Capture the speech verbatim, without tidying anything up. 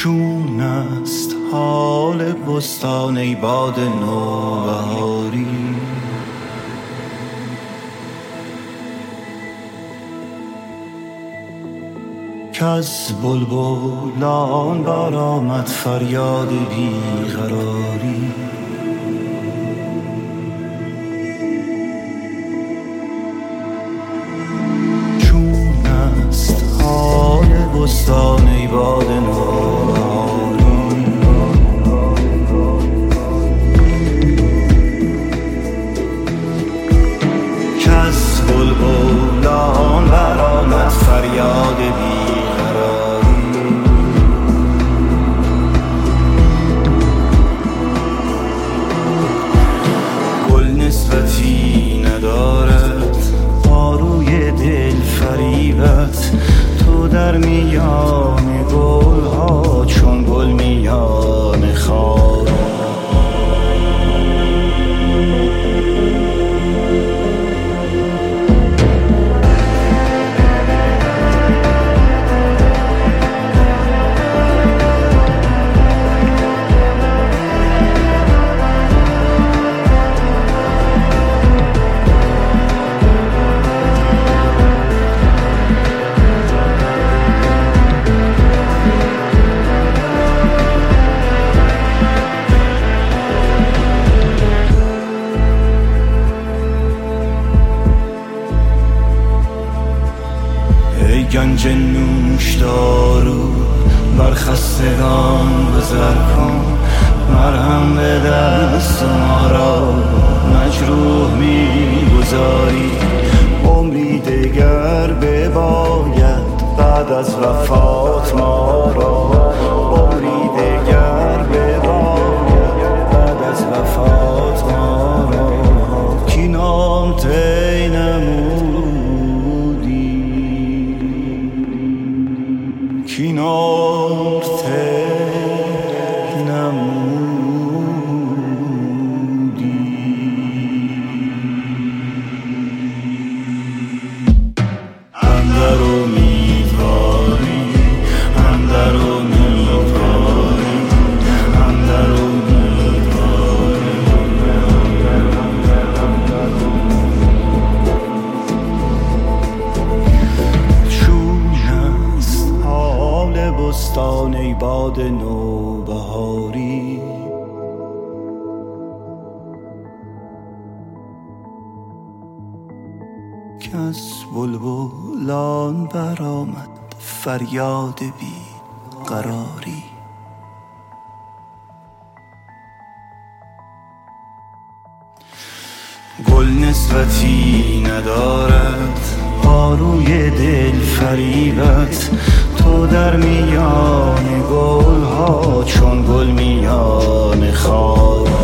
چون است حال بستان ای باد نوبهاری؟ کز بلبلان برآمد فریاد بیقراری. چون است حال بستان ای باد نوبهاری؟ کز بلبلان برآمد فریاد بیقراری. نسبتی ندارد آروی دل فریبت، تو در میان گل ها چون گل میان خار. گنج نوشدارو بر خستگان گذر کن، مرهم به دست ما را مجروح می‌گذاری. عمری دگر بباید بعد از وفات ما را، عمری دگر بباید بعد از وفات ما را. کی نام تی نمودی، کی نام تی نمودی. اندر امیدواری، اندر امیدواری، اندر امیدواری. چون است حال بستان ای باد نوبهاری؟ کز بلبلان برآمد فریاد بی قراری. گل نسبتی ندارد آروی دل فریبت، تو در میان گل ها چون گل میان خار.